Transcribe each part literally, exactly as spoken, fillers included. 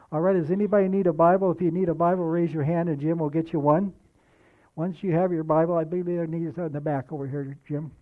All right, does anybody need a Bible? If you need a Bible, raise your hand and Jim will get you one. Once you have your Bible, I believe there needs it in the back over here, Jim.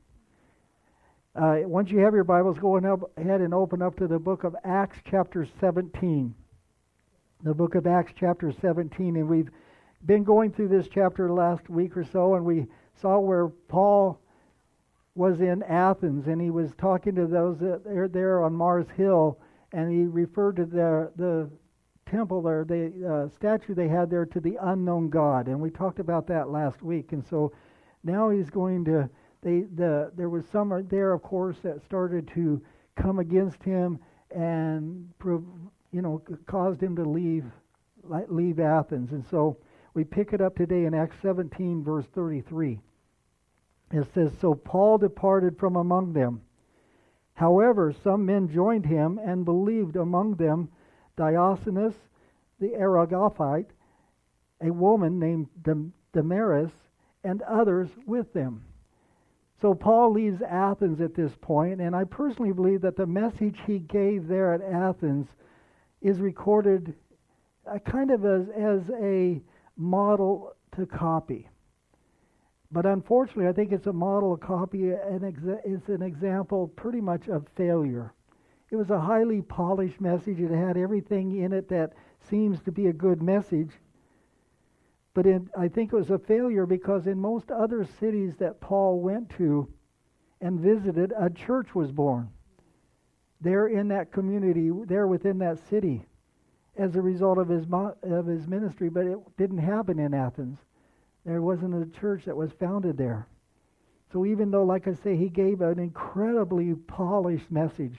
Uh, once you have your Bibles, go ahead and open up to the book of Acts chapter seventeen. The book of Acts chapter seventeen. And we've been going through this chapter last week or so, and we saw where Paul was in Athens, and he was talking to those that are there on Mars Hill, and he referred to the the temple there, the uh, statue they had there, to the unknown God, and we talked about that last week. And so now he's going to, they the there was some there, of course, that started to come against him and you know caused him to leave leave Athens. And so we pick it up today in Acts seventeen, verse thirty-three. It says, "So Paul departed from among them. However, some men joined him and believed, among them Dionysius the Areopagus, a woman named Damaris, and others with them." So Paul leaves Athens at this point, and I personally believe that the message he gave there at Athens is recorded uh, kind of as, as a model to copy. But unfortunately, I think it's a model to copy, and exa- it's an example pretty much of failure. It was a highly polished message. It had everything in it that seems to be a good message. But in, I think it was a failure because in most other cities that Paul went to and visited, a church was born. There in that community, there within that city, as a result of his mo- of his ministry. But it didn't happen in Athens. There wasn't a church that was founded there. So even though, like I say, he gave an incredibly polished message,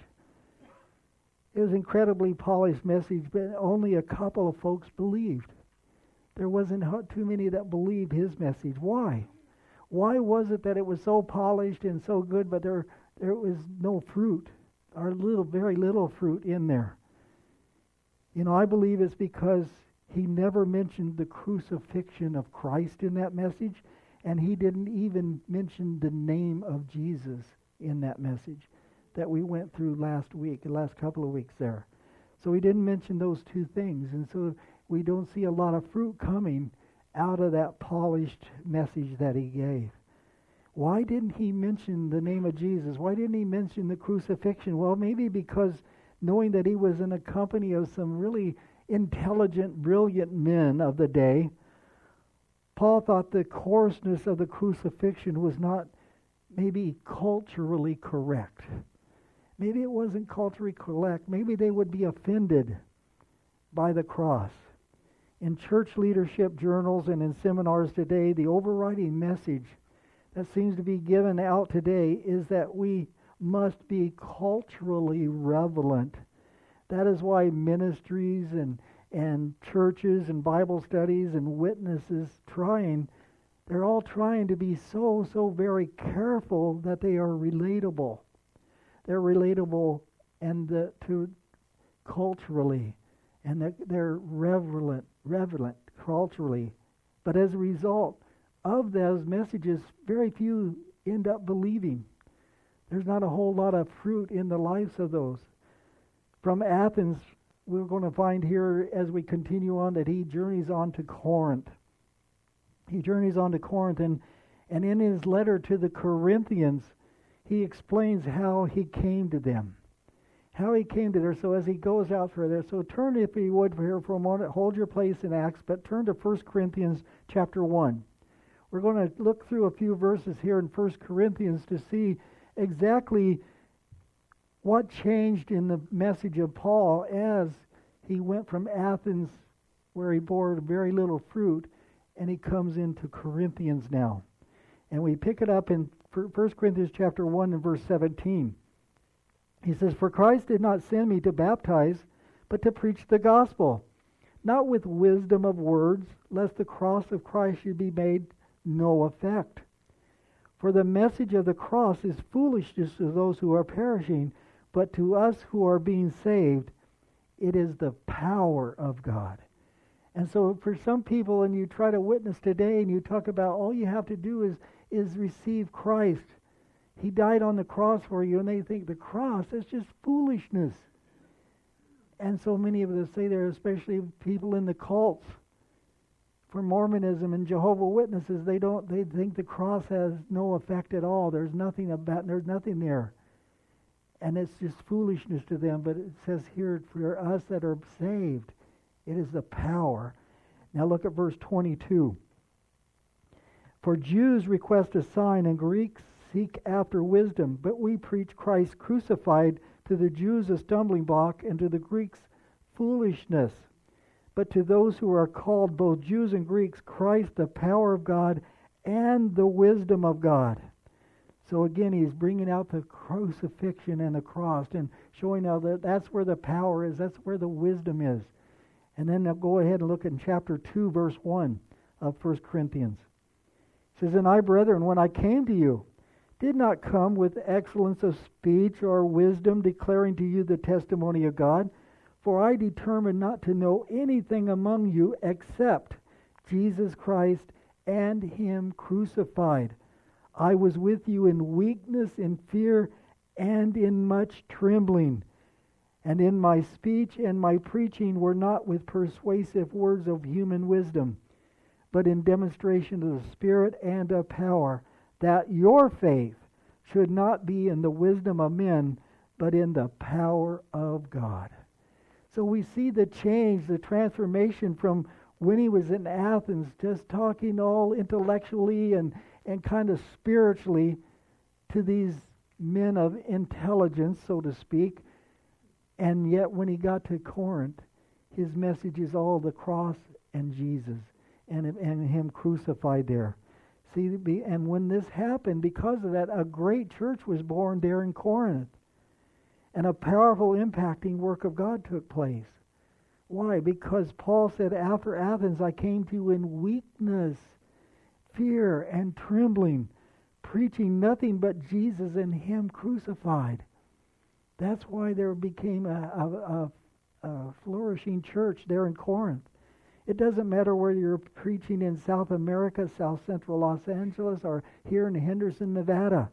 it was an incredibly polished message, but only a couple of folks believed. There wasn't too many that believed his message. Why? Why was it that it was so polished and so good, but there there was no fruit, or little, very little fruit in there? You know, I believe it's because he never mentioned the crucifixion of Christ in that message, and he didn't even mention the name of Jesus in that message that we went through last week, the last couple of weeks there. So he didn't mention those two things, and so we don't see a lot of fruit coming out of that polished message that he gave. Why didn't he mention the name of Jesus? Why didn't he mention the crucifixion? Well, maybe because knowing that he was in a company of some really intelligent, brilliant men of the day, Paul thought the coarseness of the crucifixion was not maybe culturally correct. Maybe it wasn't culturally correct. Maybe they would be offended by the cross. In church leadership journals and in seminars today, the overriding message that seems to be given out today is that we must be culturally relevant. That is why ministries and, and churches and Bible studies and witnesses trying, they're all trying to be so, so very careful that they are relatable. They're relatable and the, to culturally, and they're, they're relevant, relevant culturally. But as a result of those messages, very few end up believing. There's not a whole lot of fruit in the lives of those. From Athens, we're going to find here as we continue on that he journeys on to Corinth. He journeys on to Corinth, and, and in his letter to the Corinthians, he explains how he came to them. How he came to there. So as he goes out further, so turn, if you would, here for a moment, hold your place in Acts, but turn to First Corinthians chapter one. We're going to look through a few verses here in First Corinthians to see exactly what changed in the message of Paul as he went from Athens, where he bore very little fruit, and he comes into Corinthians now. And we pick it up in First Corinthians chapter one and verse seventeen. He says, "For Christ did not send me to baptize, but to preach the gospel, not with wisdom of words, lest the cross of Christ should be made no effect. For the message of the cross is foolishness to those who are perishing, but to us who are being saved, it is the power of God." And so for some people, and you try to witness today, and you talk about all you have to do is, is receive Christ. He died on the cross for you, and they think the cross is just foolishness. And so many of us say there, especially people in the cults, for Mormonism and Jehovah's Witnesses, they don't. They think the cross has no effect at all. There's nothing about. There's nothing there, and it's just foolishness to them. But it says here, for us that are saved, it is the power. Now look at verse twenty-two. For Jews request a sign, and Greeks seek after wisdom, but we preach Christ crucified, to the Jews a stumbling block, and to the Greeks foolishness. But to those who are called, both Jews and Greeks, Christ the power of God and the wisdom of God. So again, he's bringing out the crucifixion and the cross and showing how that that's where the power is, that's where the wisdom is. And then I'll go ahead and look in chapter two, verse one of First Corinthians. It says, And I, brethren, when I came to you, did not come with excellence of speech or wisdom, declaring to you the testimony of God. For I determined not to know anything among you except Jesus Christ and Him crucified. I was with you in weakness, in fear, and in much trembling. And in my speech and my preaching were not with persuasive words of human wisdom, but in demonstration of the Spirit and of power, that your faith should not be in the wisdom of men, but in the power of God. So we see the change, the transformation from when he was in Athens, just talking all intellectually and, and kind of spiritually, to these men of intelligence, so to speak. And yet when he got to Corinth, his message is all the cross and Jesus and, and him crucified there. See, and when this happened, because of that, a great church was born there in Corinth. And a powerful impacting work of God took place. Why? Because Paul said, after Athens I came to you in weakness, fear, and trembling, preaching nothing but Jesus and Him crucified. That's why there became a, a, a, a flourishing church there in Corinth. It doesn't matter whether you're preaching in South America, South Central Los Angeles, or here in Henderson, Nevada.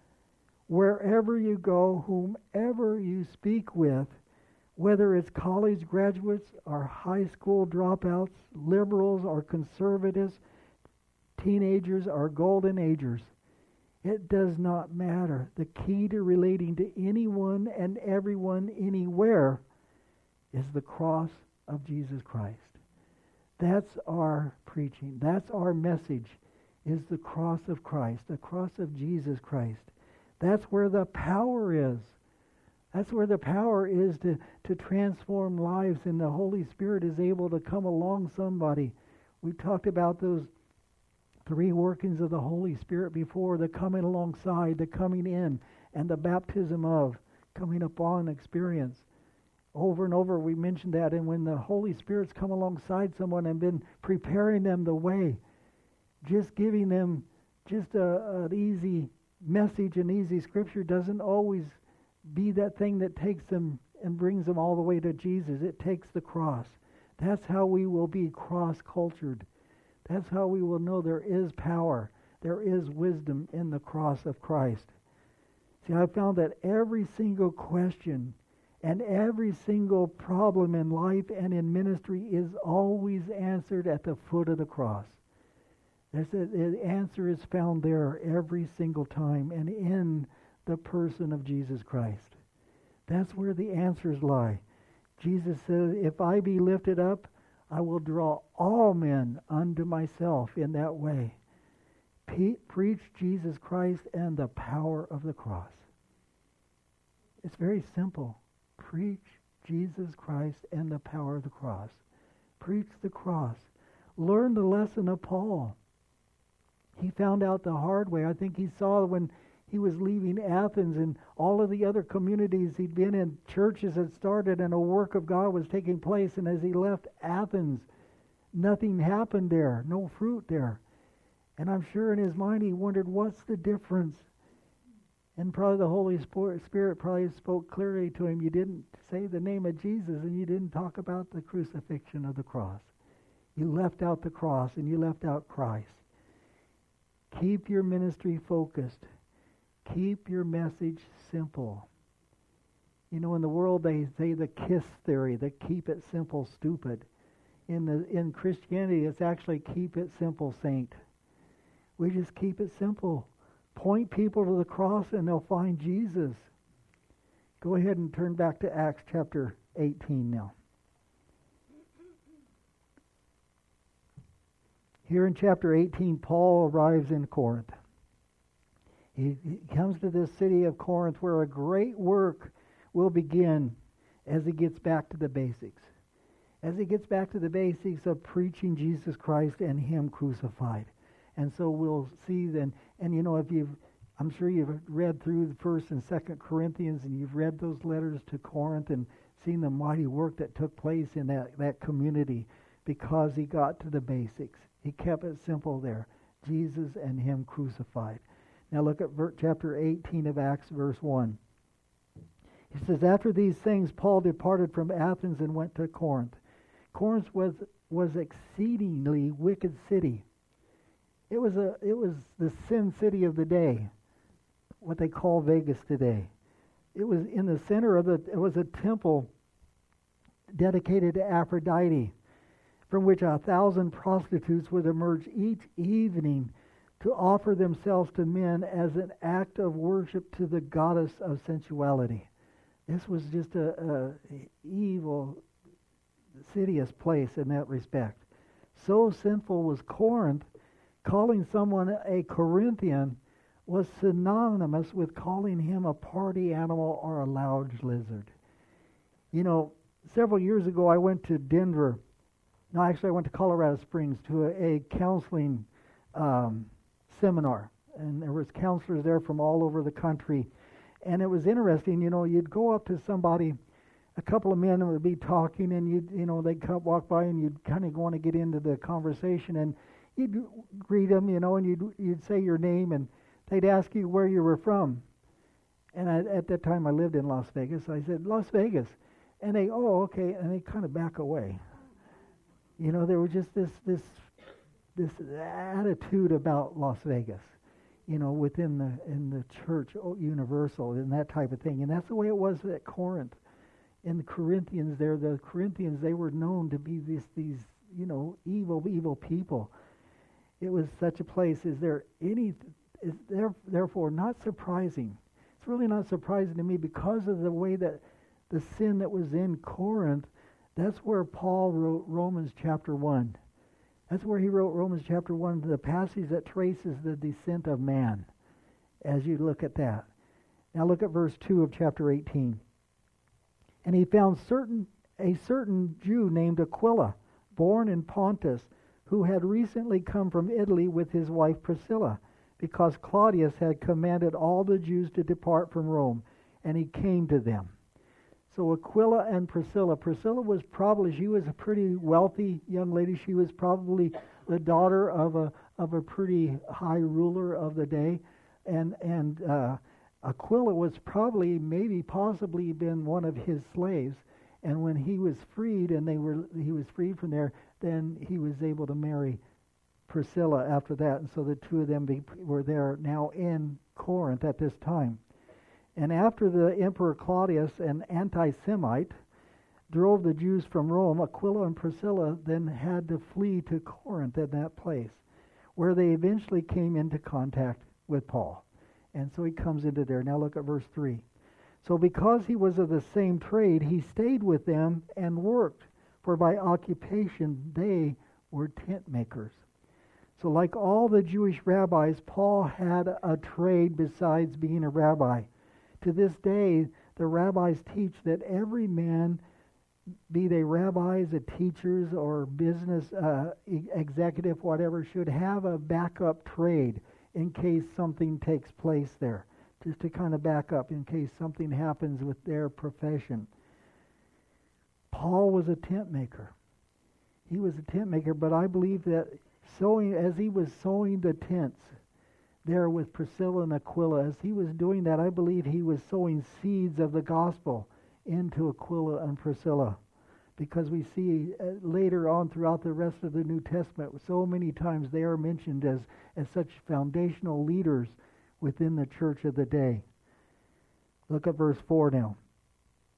Wherever you go, whomever you speak with, whether it's college graduates or high school dropouts, liberals or conservatives, teenagers or golden agers, it does not matter. The key to relating to anyone and everyone anywhere is the cross of Jesus Christ. That's our preaching. That's our message, is the cross of Christ, the cross of Jesus Christ. That's where the power is. That's where the power is to, to transform lives, and the Holy Spirit is able to come along somebody. We talked about those three workings of the Holy Spirit before, the coming alongside, the coming in, and the baptism of, coming upon experience. Over and over we mentioned that, and when the Holy Spirit's come alongside someone and been preparing them the way, just giving them just a, an easy message, an easy scripture doesn't always be that thing that takes them and brings them all the way to Jesus. It takes the cross. That's how we will be cross-cultured. That's how we will know there is power, there is wisdom in the cross of Christ. See, I found that every single question and every single problem in life and in ministry is always answered at the foot of the cross. There's a, the answer is found there every single time, and in the person of Jesus Christ. That's where the answers lie. Jesus says, if I be lifted up, I will draw all men unto myself in that way. Pe- preach Jesus Christ and the power of the cross. It's very simple. Preach Jesus Christ and the power of the cross. Preach the cross. Learn the lesson of Paul. He found out the hard way. I think he saw when he was leaving Athens and all of the other communities he'd been in, churches had started and a work of God was taking place. And as he left Athens, nothing happened there, no fruit there. And I'm sure in his mind he wondered, what's the difference? And probably the Holy Spirit probably spoke clearly to him. You didn't say the name of Jesus, and you didn't talk about the crucifixion of the cross. You left out the cross, and you left out Christ. Keep your ministry focused. Keep your message simple. You know, in the world they say the KISS theory, the keep it simple, stupid. In the in Christianity, it's actually keep it simple, saint. We just keep it simple. Point people to the cross and they'll find Jesus. Go ahead and turn back to Acts chapter eighteen now. Here in chapter eighteen, Paul arrives in Corinth. He, he comes to this city of Corinth where a great work will begin as he gets back to the basics. As he gets back to the basics of preaching Jesus Christ and Him crucified. And so we'll see then, and you know, if you've, I'm sure you've read through the First and Second Corinthians, and you've read those letters to Corinth and seen the mighty work that took place in that, that community because he got to the basics. He kept it simple there. Jesus and Him crucified. Now look at ver- chapter eighteen of Acts, verse one. He says, after these things, Paul departed from Athens and went to Corinth. Corinth was was exceedingly wicked city. It was a it was the sin city of the day, what they call Vegas today. It was in the center of the it was a temple dedicated to Aphrodite, from which a thousand prostitutes would emerge each evening to offer themselves to men as an act of worship to the goddess of sensuality. This was just a, a evil, insidious place in that respect. So sinful was Corinth, calling someone a Corinthian was synonymous with calling him a party animal or a lounge lizard. You know, several years ago I went to Denver. No, actually I went to Colorado Springs to a, a counseling um, seminar. And there was counselors there from all over the country. And it was interesting, you know, you'd go up to somebody, a couple of men would be talking, and you'd, you know, they'd come, walk by, and you'd kind of want to get into the conversation, and you'd greet them, you know, and you'd you'd say your name, and they'd ask you where you were from. And I, at that time, I lived in Las Vegas. I said, Las Vegas. And they, oh, okay, and they kind of back away. You know, there was just this this this attitude about Las Vegas, you know, within the in the church, oh, universal, and that type of thing. And that's the way it was at Corinth. In the Corinthians there, the Corinthians, they were known to be these, these you know, evil, evil people. It was such a place. Is there any, is there, therefore not surprising. It's really not surprising to me because of the way that the sin that was in Corinth, that's where Paul wrote Romans chapter one. That's where he wrote Romans chapter one, the passage that traces the descent of man, as you look at that. Now look at verse two of chapter eighteen. And he found certain a certain Jew named Aquila, born in Pontus, who had recently come from Italy with his wife Priscilla, because Claudius had commanded all the Jews to depart from Rome, and he came to them. So Aquila and Priscilla. Priscilla was probably, she was a pretty wealthy young lady. She was probably the daughter of a of a pretty high ruler of the day, and and uh, Aquila was probably, maybe, possibly been one of his slaves. And when he was freed, and they were he was freed from there, then he was able to marry Priscilla after that. And so the two of them be, were there now in Corinth at this time. And after the Emperor Claudius, an anti-Semite, drove the Jews from Rome, Aquila and Priscilla then had to flee to Corinth at that place, where they eventually came into contact with Paul. And so he comes into there. Now look at verse three. So because he was of the same trade, he stayed with them and worked, for by occupation they were tent makers. So like all the Jewish rabbis, Paul had a trade besides being a rabbi. To this day, the rabbis teach that every man, be they rabbis, or teachers, or business uh, e- executive, whatever, should have a backup trade in case something takes place there, just to kind of back up in case something happens with their profession. Paul was a tent maker. He was a tent maker, but I believe that sewing, as he was sewing the tents there with Priscilla and Aquila, as he was doing that, I believe he was sowing seeds of the gospel into Aquila and Priscilla. Because we see uh, later on throughout the rest of the New Testament, so many times they are mentioned as, as such foundational leaders within the church of the day. Look at verse four now.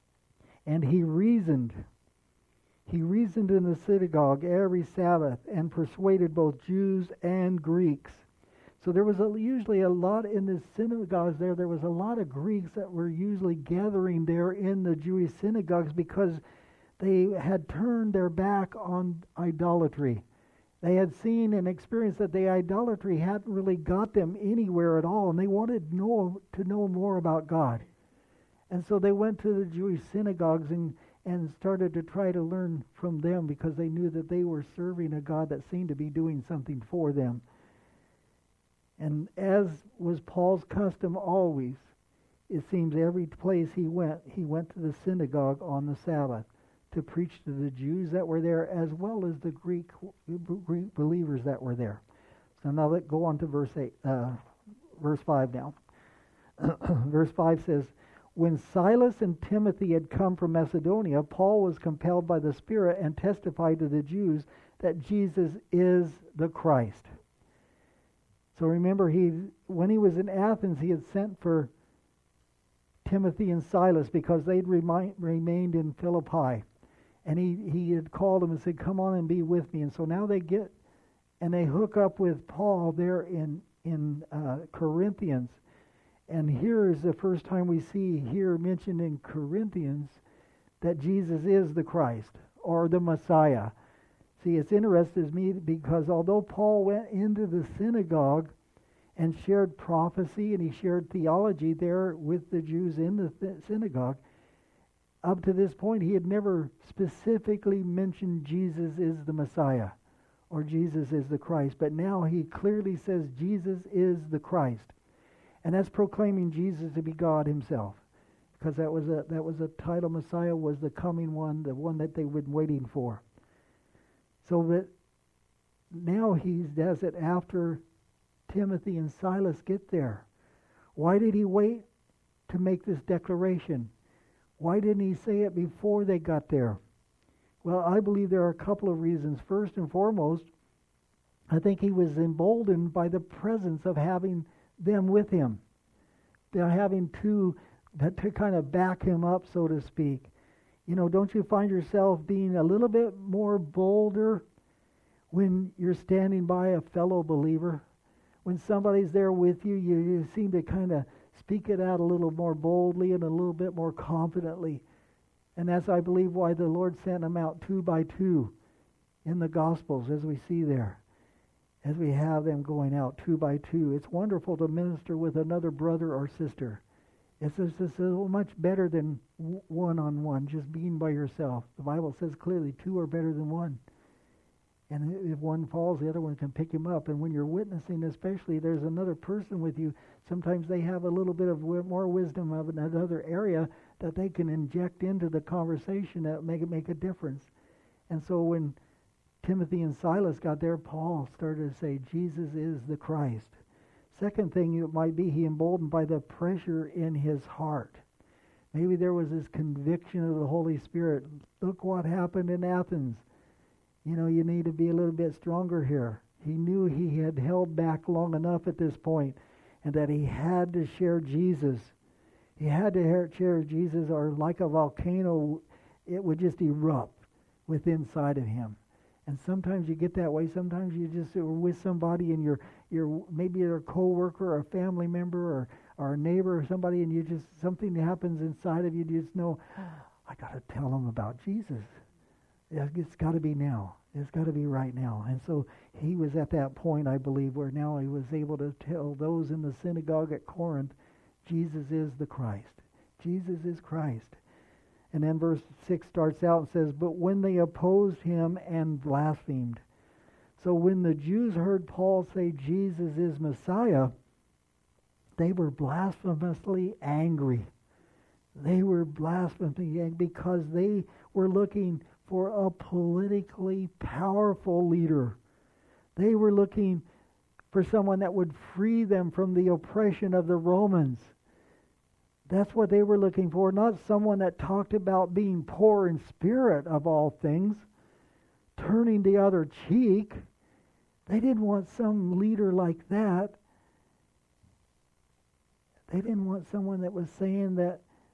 And he reasoned. He reasoned in the synagogue every Sabbath and persuaded both Jews and Greeks. So there was a, usually a lot in the synagogues there. There was a lot of Greeks that were usually gathering there in the Jewish synagogues because they had turned their back on idolatry. They had seen and experienced that the idolatry hadn't really got them anywhere at all, and they wanted know, to know more about God. And so they went to the Jewish synagogues and, and started to try to learn from them because they knew that they were serving a God that seemed to be doing something for them. And as was Paul's custom always, it seems every place he went, he went to the synagogue on the Sabbath to preach to the Jews that were there as well as the Greek, Greek believers that were there. So now let's go on to verse eight, uh, verse five now. Verse five says, when Silas and Timothy had come from Macedonia, Paul was compelled by the Spirit and testified to the Jews that Jesus is the Christ. So remember, he when he was in Athens, he had sent for Timothy and Silas because they'd remi- remained in Philippi. And he, he had called them and said, come on and be with me. And so now they get, and they hook up with Paul there in, in uh, Corinthians. And here is the first time we see here mentioned in Corinthians that Jesus is the Christ or the Messiah. See, it's interesting to me because although Paul went into the synagogue and shared prophecy and he shared theology there with the Jews in the th- synagogue, up to this point he had never specifically mentioned Jesus is the Messiah or Jesus is the Christ. But now he clearly says Jesus is the Christ. And that's proclaiming Jesus to be God himself. Because that was a that was a title. Messiah was the coming one, the one that they've been waiting for. So that now he does it after Timothy and Silas get there. Why did he wait to make this declaration? Why didn't he say it before they got there? Well, I believe there are a couple of reasons. First and foremost, I think he was emboldened by the presence of having them with him. They're having two that to kind of back him up, so to speak. You know, don't you find yourself being a little bit more bolder when you're standing by a fellow believer? When somebody's there with you, you, you seem to kind of speak it out a little more boldly and a little bit more confidently. And that's, I believe, why the Lord sent them out two by two in the Gospels, as we see there, as we have them going out two by two. It's wonderful to minister with another brother or sister. It's just, it's so much better than one-on-one, just being by yourself. The Bible says clearly two are better than one. And if one falls, the other one can pick him up. And when you're witnessing, especially, there's another person with you. Sometimes they have a little bit of more wisdom of another area that they can inject into the conversation that make it make a difference. And so when Timothy and Silas got there, Paul started to say, Jesus is the Christ. Second thing it might be, he emboldened by the pressure in his heart. Maybe there was this conviction of the Holy Spirit. Look what happened in Athens. You know, you need to be a little bit stronger here. He knew he had held back long enough at this point, and that he had to share Jesus. He had to share Jesus, or like a volcano, it would just erupt within inside of him. And sometimes you get that way. Sometimes you just are with somebody, and you're you're maybe you're a coworker or a family member or or a neighbor or somebody, and you just something happens inside of you. You just know, I got to tell them about Jesus. It's got to be now. It's got to be right now. And so he was at that point, I believe, where now he was able to tell those in the synagogue at Corinth, Jesus is the Christ. Jesus is Christ. And then verse six starts out and says, but when they opposed him and blasphemed. So when the Jews heard Paul say Jesus is Messiah, they were blasphemously angry. They were blasphemously angry because they were looking for a politically powerful leader. They were looking for someone that would free them from the oppression of the Romans. That's what they were looking for, not someone that talked about being poor in spirit of all things, turning the other cheek. They didn't want some leader like that. They didn't want someone that was saying that,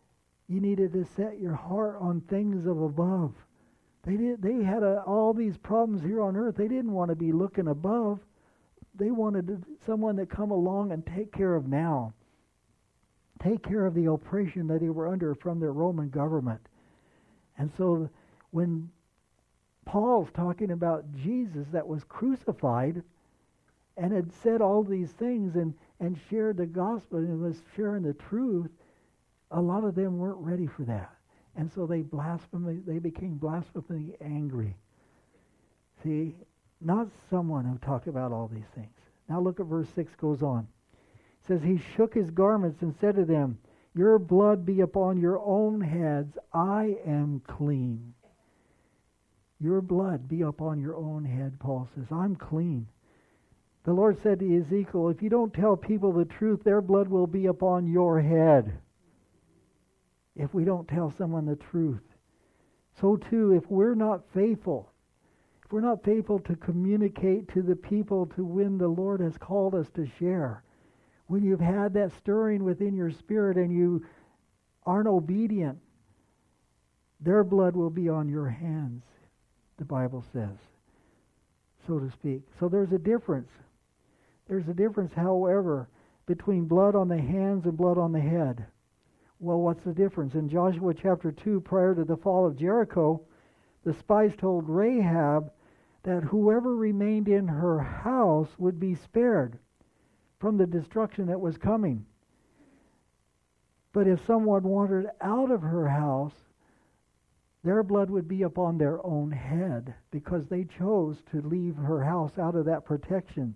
You needed to set your heart on things of above. They did. They had a, all these problems here on earth. They didn't want to be looking above. They wanted someone to come along and take care of now. Take care of the oppression that they were under from their Roman government. And so when Paul's talking about Jesus that was crucified and had said all these things and, and shared the gospel and was sharing the truth, a lot of them weren't ready for that. And so they blasphemed, they became blasphemically angry. See, not someone who talked about all these things. Now look at verse six goes on. It says, he shook his garments and said to them, your blood be upon your own heads. I am clean. Your blood be upon your own head, Paul says. I'm clean. The Lord said to Ezekiel, if you don't tell people the truth, their blood will be upon your head. If we don't tell someone the truth. So too, if we're not faithful, if we're not faithful to communicate to the people to when the Lord has called us to share, when you've had that stirring within your spirit and you aren't obedient, their blood will be on your hands, the Bible says, so to speak. So there's a difference. There's a difference, however, between blood on the hands and blood on the head. Well, what's the difference? In Joshua chapter two, prior to the fall of Jericho, the spies told Rahab that whoever remained in her house would be spared from the destruction that was coming. But if someone wandered out of her house, their blood would be upon their own head because they chose to leave her house out of that protection.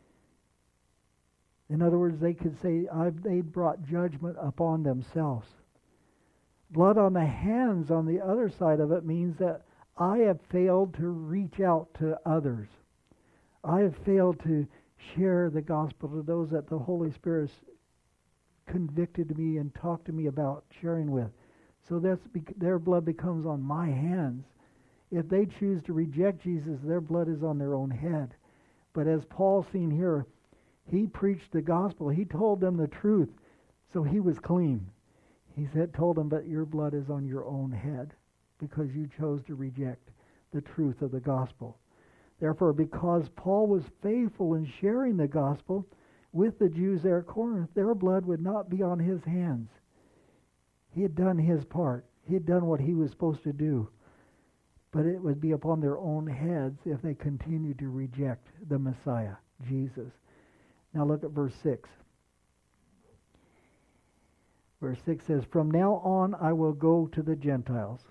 In other words, they could say I've, they brought judgment upon themselves. Blood on the hands on the other side of it means that I have failed to reach out to others. I have failed to share the gospel to those that the Holy Spirit convicted me and talked to me about sharing with. So that's their blood becomes on my hands. If they choose to reject Jesus, their blood is on their own head. But as Paul's seen here, he preached the gospel. He told them the truth, so he was clean. He said, told them, but your blood is on your own head because you chose to reject the truth of the gospel. Therefore, because Paul was faithful in sharing the gospel with the Jews there at Corinth, their blood would not be on his hands. He had done his part. He had done what he was supposed to do. But it would be upon their own heads if they continued to reject the Messiah, Jesus. Now look at verse six. Verse six says, from now on I will go to the Gentiles.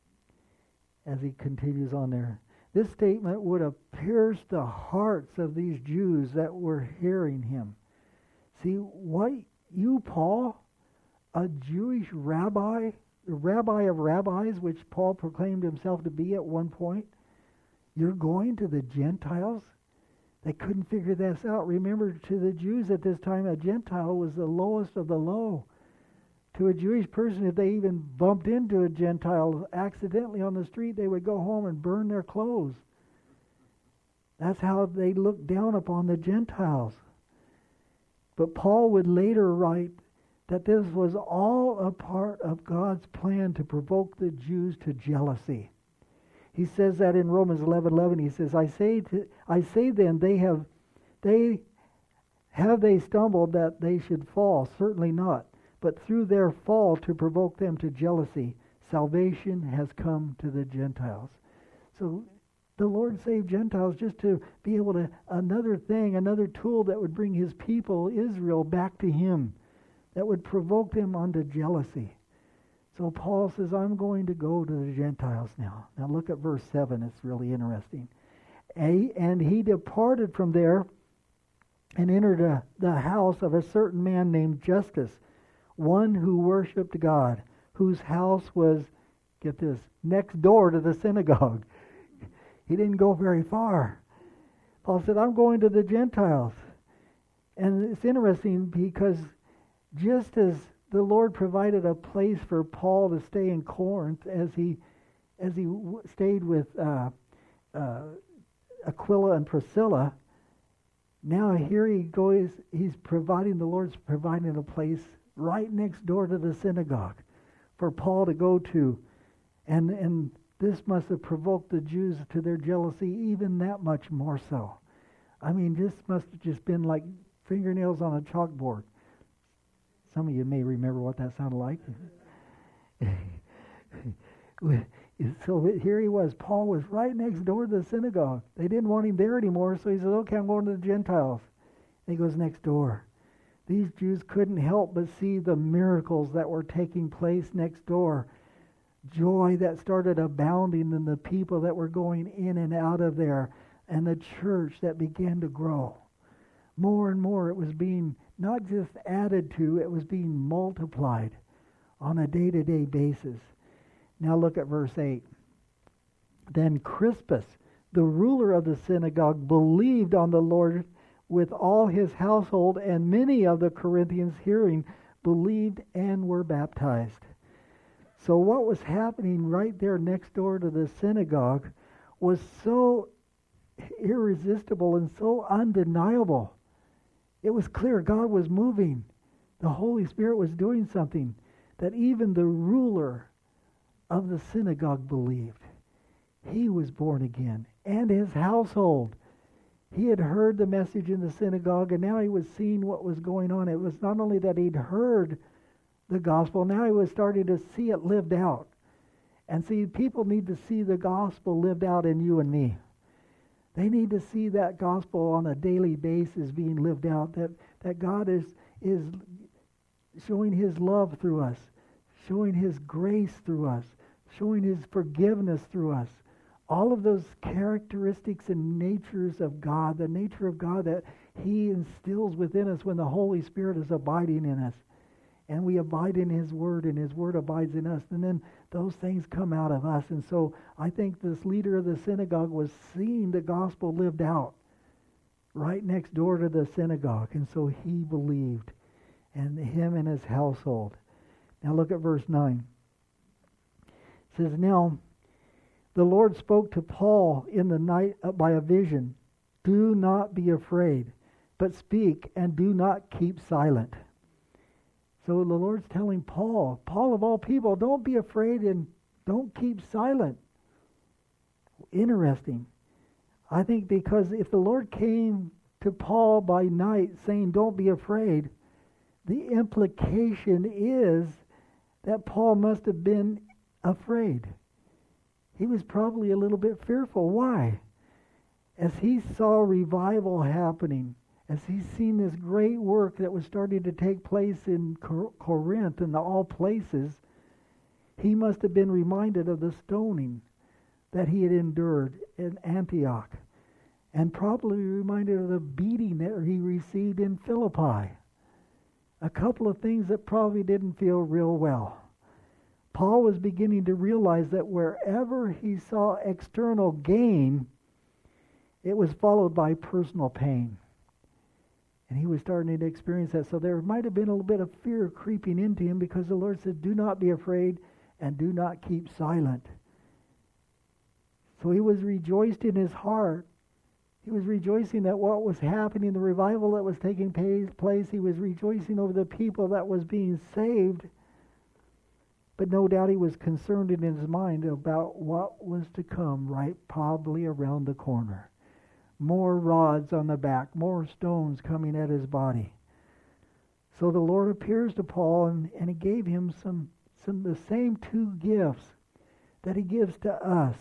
As he continues on there. This statement would have pierced the hearts of these Jews that were hearing him. See, what you, Paul, a Jewish rabbi, the rabbi of rabbis, which Paul proclaimed himself to be at one point, you're going to the Gentiles? They couldn't figure this out. Remember, to the Jews at this time, a Gentile was the lowest of the low. To a Jewish person, if they even bumped into a Gentile accidentally on the street, they would go home and burn their clothes. That's how they looked down upon the Gentiles. But Paul would later write that this was all a part of God's plan to provoke the Jews to jealousy. He says that in Romans eleven eleven. He says, I say to, I say then, they have they have they stumbled that they should fall? Certainly not. But through their fall to provoke them to jealousy, salvation has come to the Gentiles. So the Lord saved Gentiles just to be able to, another thing, another tool that would bring his people, Israel, back to him, that would provoke them unto jealousy. So Paul says, I'm going to go to the Gentiles now. Now look at verse seven. It's really interesting. And he departed from there and entered a, the house of a certain man named Justus, one who worshipped God, whose house was, get this, next door to the synagogue. He didn't go very far. Paul said, I'm going to the Gentiles. And it's interesting because just as the Lord provided a place for Paul to stay in Corinth as he as he w- stayed with uh, uh, Aquila and Priscilla, now here he goes, he's providing, the Lord's providing a place right next door to the synagogue for Paul to go to. And, and this must have provoked the Jews to their jealousy even that much more so. I mean, this must have just been like fingernails on a chalkboard. Some of you may remember what that sounded like. So here he was. Paul was right next door to the synagogue. They didn't want him there anymore, so he says, okay, I'm going to the Gentiles. And he goes next door. These Jews couldn't help but see the miracles that were taking place next door. Joy that started abounding in the people that were going in and out of there, and the church that began to grow. More and more it was being not just added to, it was being multiplied on a day-to-day basis. Now look at verse eight. Then Crispus, the ruler of the synagogue, believed on the Lord with all his household, and many of the Corinthians hearing believed and were baptized. So what was happening right there next door to the synagogue was so irresistible and so undeniable. It was clear God was moving. The Holy Spirit was doing something that even the ruler of the synagogue believed. He was born again, and his household. He had heard the message in the synagogue, and now he was seeing what was going on. It was not only that he'd heard the gospel, now he was starting to see it lived out. And see, people need to see the gospel lived out in you and me. They need to see that gospel on a daily basis being lived out, that, that God is, is showing his love through us, showing his grace through us, showing his forgiveness through us. All of those characteristics and natures of God, the nature of God that he instills within us when the Holy Spirit is abiding in us. And we abide in his word, and his word abides in us. And then those things come out of us. And so I think this leader of the synagogue was seeing the gospel lived out right next door to the synagogue. And so he believed, and him and his household. Now look at verse nine. It says, now the Lord spoke to Paul in the night by a vision. Do not be afraid, but speak, and do not keep silent. So the Lord's telling Paul, Paul of all people, don't be afraid and don't keep silent. Interesting. I think because if the Lord came to Paul by night saying, don't be afraid, the implication is that Paul must have been afraid. He was probably a little bit fearful. Why? As he saw revival happening, as he's seen this great work that was starting to take place in Cor- Corinth and all places, he must have been reminded of the stoning that he had endured in Antioch, and probably reminded of the beating that he received in Philippi. A couple of things that probably didn't feel real well. Paul was beginning to realize that wherever he saw external gain, it was followed by personal pain. And he was starting to experience that. So there might have been a little bit of fear creeping into him, because the Lord said, do not be afraid and do not keep silent. So he was rejoiced in his heart. He was rejoicing that what was happening, the revival that was taking place, he was rejoicing over the people that was being saved. But no doubt he was concerned in his mind about what was to come right probably around the corner. More rods on the back, more stones coming at his body. So the Lord appears to Paul, and, and he gave him some, some the same two gifts that he gives to us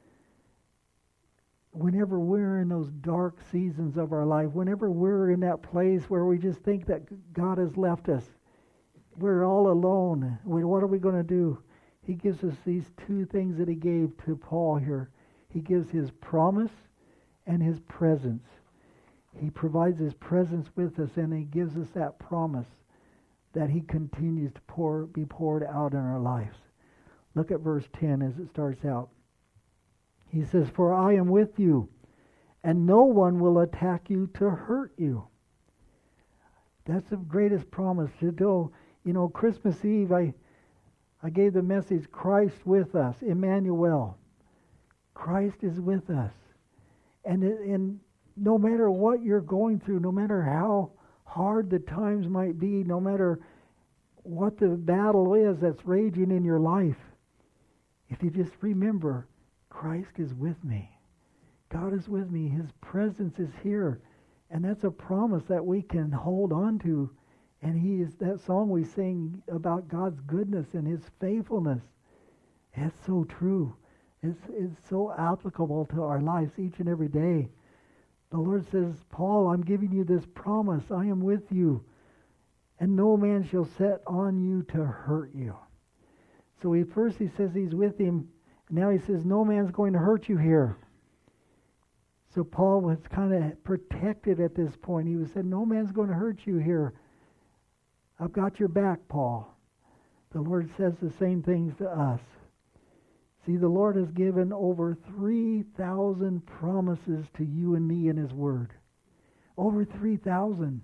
whenever we're in those dark seasons of our life, whenever we're in that place where we just think that God has left us. We're all alone. What are we going to do? He gives us these two things that he gave to Paul here. He gives his promise and his presence. He provides his presence with us, and he gives us that promise that he continues to pour, be poured out in our lives. Look at verse ten as it starts out. He says, for I am with you, and no one will attack you to hurt you. That's the greatest promise. To do, you know, Christmas Eve, I, I gave the message, Christ with us, Emmanuel. Christ is with us. And, and no matter what you're going through, no matter how hard the times might be, no matter what the battle is that's raging in your life, if you just remember, Christ is with me. God is with me. His presence is here. And that's a promise that we can hold on to. And he is that song we sing about God's goodness and his faithfulness. It's so true. It's, it's so applicable to our lives each and every day. The Lord says, Paul, I'm giving you this promise. I am with you. And no man shall set on you to hurt you. So he, first he says he's with him. And now he says, no man's going to hurt you here. So Paul was kind of protected at this point. He was said, no man's going to hurt you here. I've got your back, Paul. The Lord says the same things to us. See, the Lord has given over three thousand promises to you and me in his word. Over three thousand.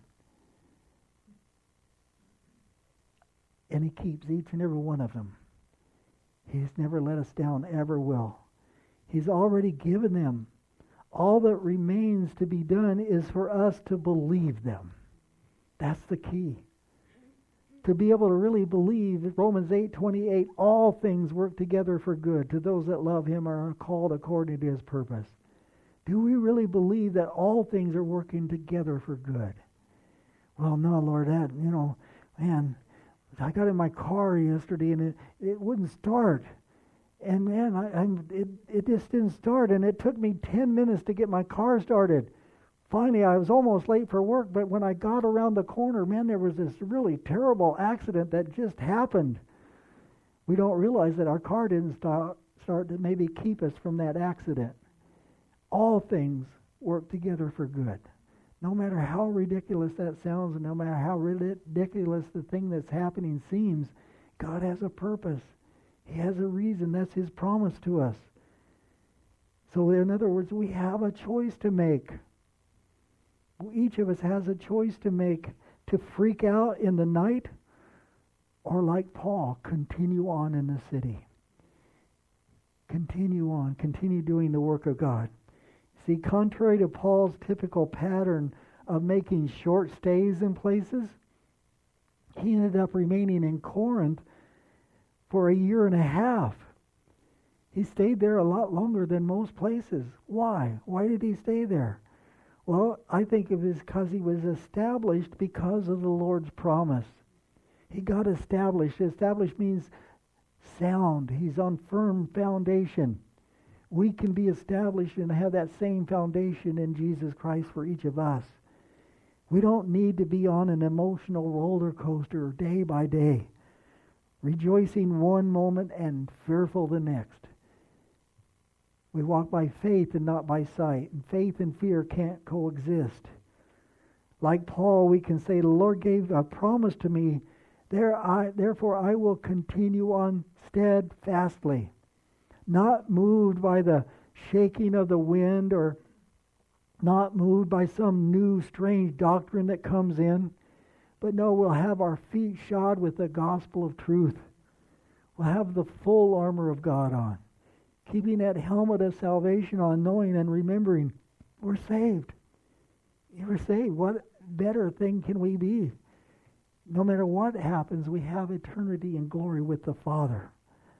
And he keeps each and every one of them. He's never let us down, ever will. He's already given them. All that remains to be done is for us to believe them. That's the key. To be able to really believe, Romans eight twenty-eight, all things work together for good to those that love him are called according to his purpose. Do we really believe that all things are working together for good? Well, no, Lord, that, you know, man, I got in my car yesterday and it, it wouldn't start. And man, I, I'm, it, it just didn't start, and it took me ten minutes to get my car started. Finally, I was almost late for work, but when I got around the corner, man, there was this really terrible accident that just happened. We don't realize that our car didn't start, start to maybe keep us from that accident. All things work together for good. No matter how ridiculous that sounds, and no matter how ridiculous the thing that's happening seems, God has a purpose. He has a reason. That's his promise to us. So in other words, we have a choice to make. Each of us has a choice to make, to freak out in the night, or like Paul, continue on in the city. Continue on. Continue doing the work of God. See, contrary to Paul's typical pattern of making short stays in places, he ended up remaining in Corinth for a year and a half. He stayed there a lot longer than most places. Why? Why did he stay there? Well, I think it was because he was established because of the Lord's promise. He got established. Established means sound. He's on firm foundation. We can be established and have that same foundation in Jesus Christ for each of us. We don't need to be on an emotional roller coaster day by day, rejoicing one moment and fearful the next. We walk by faith and not by sight. And faith and fear can't coexist. Like Paul, we can say, the Lord gave a promise to me. There I, therefore I will continue on steadfastly, not moved by the shaking of the wind or not moved by some new strange doctrine that comes in. But no, we'll have our feet shod with the gospel of truth. We'll have the full armor of God on, keeping that helmet of salvation on, knowing and remembering we're saved. We're saved. What better thing can we be? No matter what happens, we have eternity and glory with the Father.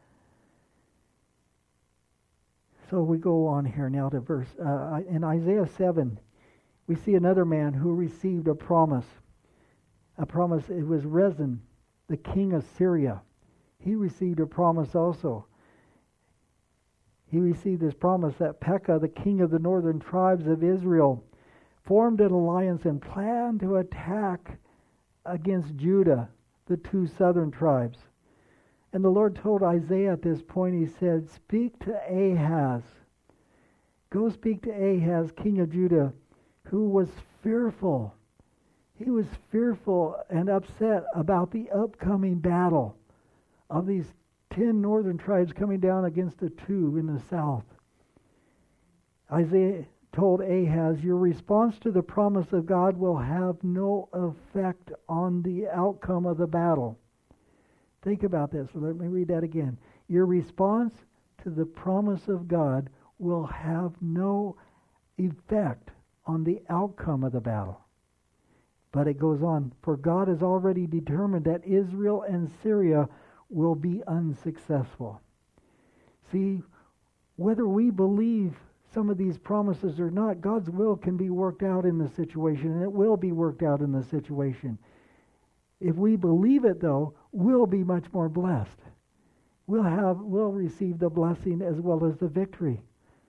So we go on here now to verse, uh, in Isaiah seven, we see another man who received a promise. A promise, it was Rezin, the king of Syria. He received a promise also. He received this promise that Pekah, the king of the northern tribes of Israel, formed an alliance and planned to attack against Judah, the two southern tribes. And the Lord told Isaiah at this point, he said, speak to Ahaz. Go speak to Ahaz, king of Judah, who was fearful. He was fearful and upset about the upcoming battle of these ten northern tribes coming down against the two in the south. Isaiah told Ahaz, your response to the promise of God will have no effect on the outcome of the battle. Think about this. Let me read that again. Your response to the promise of God will have no effect on the outcome of the battle. But it goes on, for God has already determined that Israel and Syria will be unsuccessful. See, whether we believe some of these promises or not, God's will can be worked out in the situation, and it will be worked out in the situation. If we believe it, though, we'll be much more blessed. We'll have, we'll receive the blessing as well as the victory.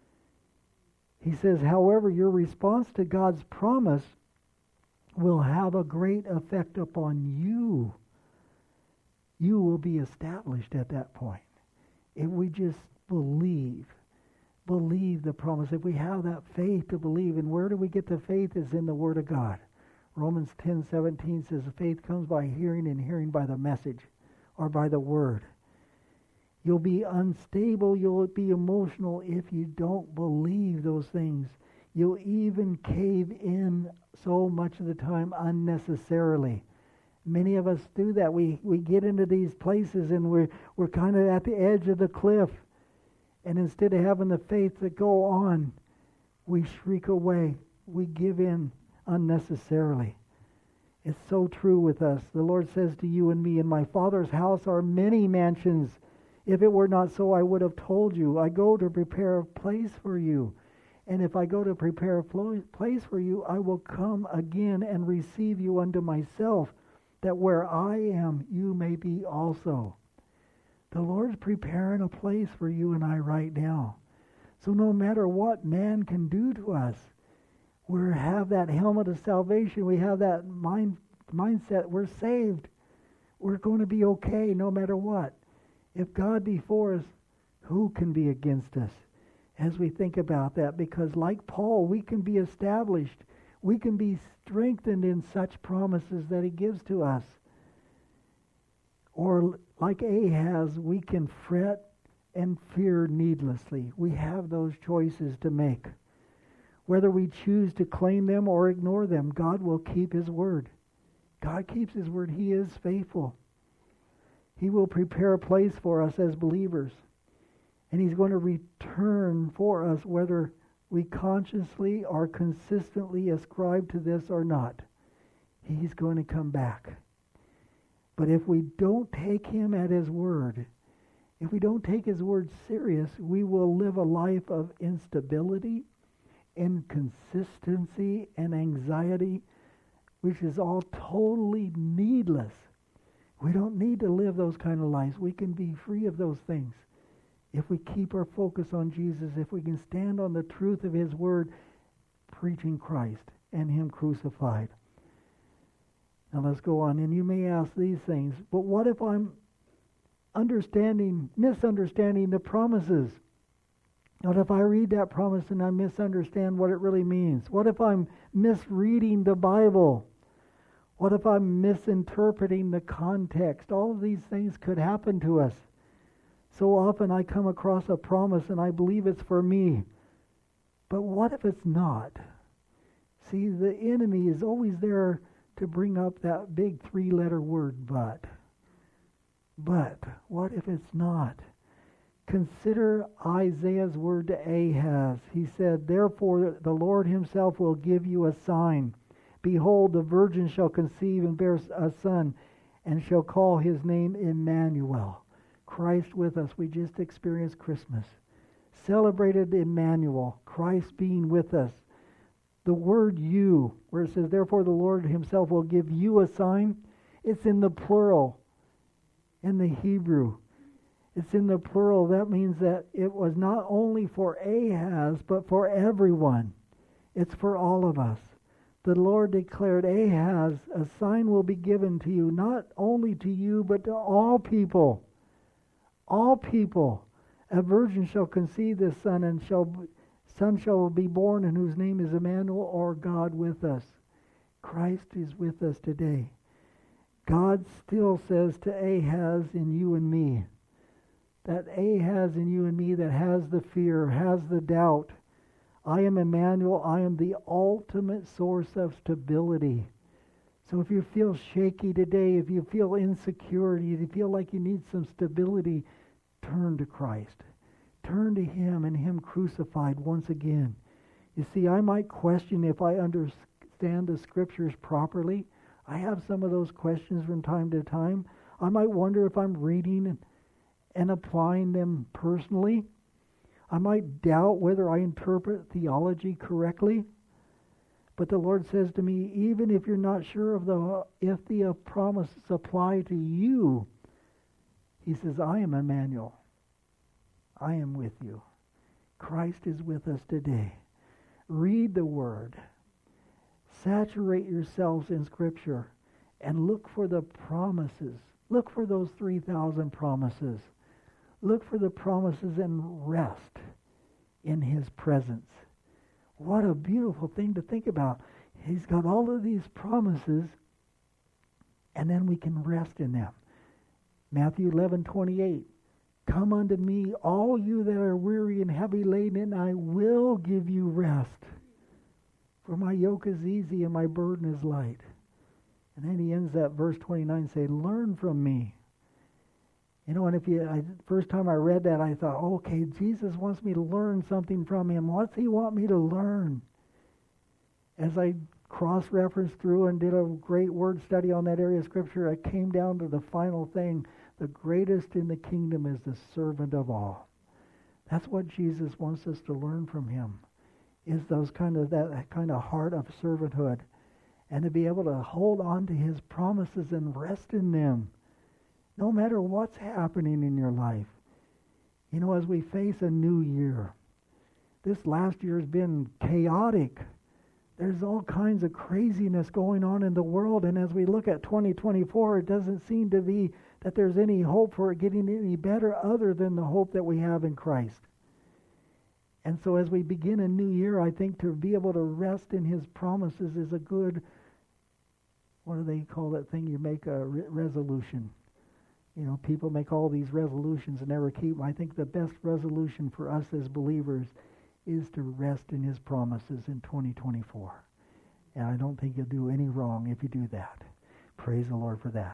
He says, however, your response to God's promise will have a great effect upon you. You will be established at that point. If we just believe, believe the promise, if we have that faith to believe, and where do we get the faith? Is in the Word of God. Romans ten seventeen says, faith comes by hearing, and hearing by the message, or by the Word. You'll be unstable, you'll be emotional if you don't believe those things. You'll even cave in so much of the time unnecessarily. Many of us do that. We we get into these places and we're we're kind of at the edge of the cliff. And instead of having the faith to go on, we shriek away. We give in unnecessarily. It's so true with us. The Lord says to you and me, in my Father's house are many mansions. If it were not so, I would have told you. I go to prepare a place for you. And if I go to prepare a place for you, I will come again and receive you unto myself, that where I am, you may be also. The Lord's preparing a place for you and I right now. So no matter what man can do to us, we have that helmet of salvation. We have that mind mindset. We're saved. We're going to be okay no matter what. If God be for us, who can be against us? As we think about that, because like Paul, we can be established. We can be strengthened in such promises that he gives to us. Or like Ahaz, we can fret and fear needlessly. We have those choices to make. Whether we choose to claim them or ignore them, God will keep his word. God keeps his word. He is faithful. He will prepare a place for us as believers. And he's going to return for us whether we consciously or consistently ascribe to this or not. He's going to come back. But if we don't take him at his word, if we don't take his word serious, we will live a life of instability, inconsistency, and anxiety, which is all totally needless. We don't need to live those kind of lives. We can be free of those things if we keep our focus on Jesus, if we can stand on the truth of his word, preaching Christ and him crucified. Now let's go on. And you may ask these things, but what if I'm understanding, misunderstanding the promises? What if I read that promise and I misunderstand what it really means? What if I'm misreading the Bible? What if I'm misinterpreting the context? All of these things could happen to us. So often I come across a promise and I believe it's for me. But what if it's not? See, the enemy is always there to bring up that big three-letter word, but. But what if it's not? Consider Isaiah's word to Ahaz. He said, therefore the Lord himself will give you a sign. Behold, the virgin shall conceive and bear a son, and shall call his name Emmanuel. Christ with us. We just experienced Christmas. Celebrated Emmanuel, Christ being with us. The word you, where it says, therefore the Lord himself will give you a sign, it's in the plural in the Hebrew. It's in the plural. That means that it was not only for Ahaz, but for everyone. It's for all of us. The Lord declared, Ahaz, a sign will be given to you, not only to you, but to all people. All people. A virgin shall conceive this son, and shall son shall be born, in whose name is Emmanuel, or God with us. Christ is with us today. God still says to Ahaz in you and me, that Ahaz in you and me that has the fear, has the doubt, I am Emmanuel. I am the ultimate source of stability. So if you feel shaky today, if you feel insecurity, if you feel like you need some stability, turn to Christ. Turn to him and him crucified once again. You see, I might question if I understand understand the Scriptures properly? I have some of those questions from time to time. I might wonder if I'm reading and, and applying them personally. I might doubt whether I interpret theology correctly. But the Lord says to me, even if you're not sure of the if the uh, promises apply to you, He says, I am Emmanuel. I am with you. Christ is with us today. Read the Word. Saturate yourselves in Scripture and look for the promises. Look for those three thousand promises. Look for the promises and rest in His presence. What a beautiful thing to think about. He's got all of these promises, and then we can rest in them. Matthew eleven twenty-eight. Come unto me, all you that are weary and heavy laden, and I will give you rest. For my yoke is easy and my burden is light. And then he ends that verse twenty-nine, say, learn from me. You know, and if you, I, first time I read that, I thought, okay, Jesus wants me to learn something from Him. What's He want me to learn? As I cross-referenced through and did a great word study on that area of Scripture, I came down to the final thing. The greatest in the kingdom is the servant of all. That's what Jesus wants us to learn from Him, is those kind of that, that kind of heart of servanthood, and to be able to hold on to His promises and rest in them, no matter what's happening in your life. You know, as we face a new year, this last year has been chaotic. There's all kinds of craziness going on in the world, and as we look at twenty twenty-four, it doesn't seem to be that there's any hope for it getting any better other than the hope that we have in Christ. And so as we begin a new year, I think to be able to rest in His promises is a good, what do they call that thing? You make a re- resolution. You know, people make all these resolutions and never keep them. I think the best resolution for us as believers is to rest in His promises in twenty twenty-four. And I don't think you'll do any wrong if you do that. Praise the Lord for that.